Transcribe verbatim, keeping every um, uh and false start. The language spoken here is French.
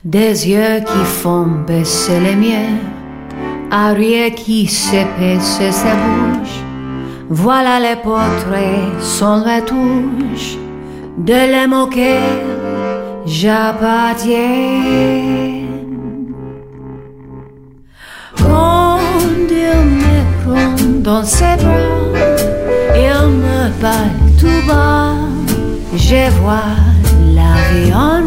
des yeux qui font baisser les miens, un rire qui s'épaisse sa bouche. Voilà les portraits sans retouche de l'homme auquel j'appartiens. Quand il me prend dans ses bras, il me parle tout bas, je vois la vie en